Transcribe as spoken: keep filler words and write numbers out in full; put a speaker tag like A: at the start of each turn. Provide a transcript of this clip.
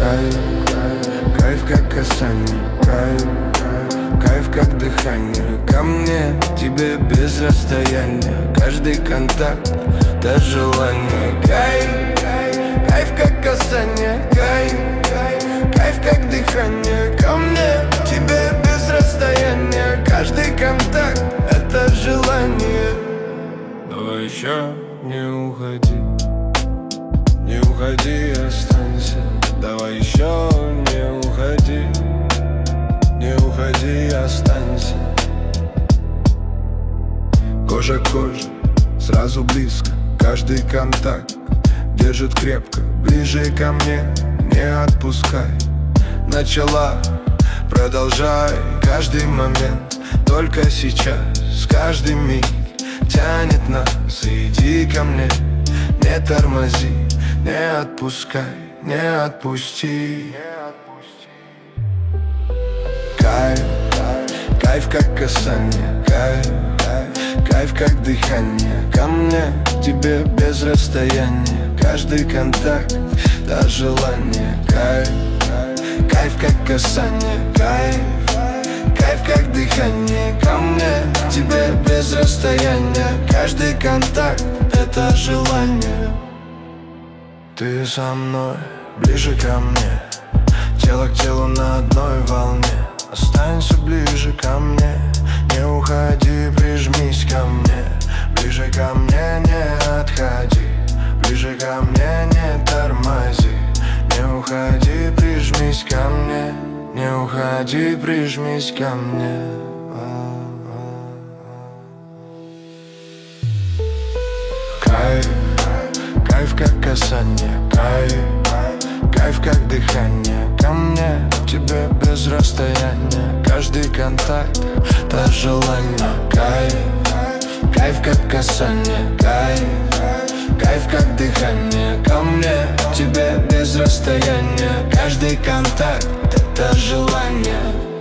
A: Кайф, кайф, кайф как касание, кайф, кайф как дыхание. Ко мне, тебе без расстояния. Каждый контакт, да желание. Кайф, кайф, кайф как касание, кайф, кайф, кайф как дыхание. Ко мне, тебе без расстояния. Каждый контакт, это желание. Давай еще не уходи, не уходи, останься. Давай еще не уходи, не уходи, останься. Кожа к коже, сразу близко. Каждый контакт держит крепко. Ближе ко мне, не отпускай. Начала, продолжай. Каждый момент, только сейчас. Каждый миг тянет нас. Иди ко мне, не тормози, не отпускай, не отпусти. Кайф, кайф как касание, кайф, кайф как дыхание. Ко мне, тебе без расстояния. Каждый контакт, да желание. Кайф, кайф как касание, кайф, кайф как дыхание. Ко мне, тебе без расстояния. Каждый контакт, это желание. Ты со мной, ближе ко мне. Тело к телу на одной волне. Останься ближе ко мне. Не уходи, прижмись ко мне. Ближе ко мне, не отходи. Ближе ко мне, не тормози. Не уходи, прижмись ко мне. Не уходи, прижмись ко мне. Кайф, кайф как касание, кайф, кайф как дыхание. Ко мне, тебе без расстояния. Каждый контакт, да желание. Кайф, кайф как касание, кайф, кайф как дыхание. Ко мне, тебе без расстояния. Каждый контакт, это желание.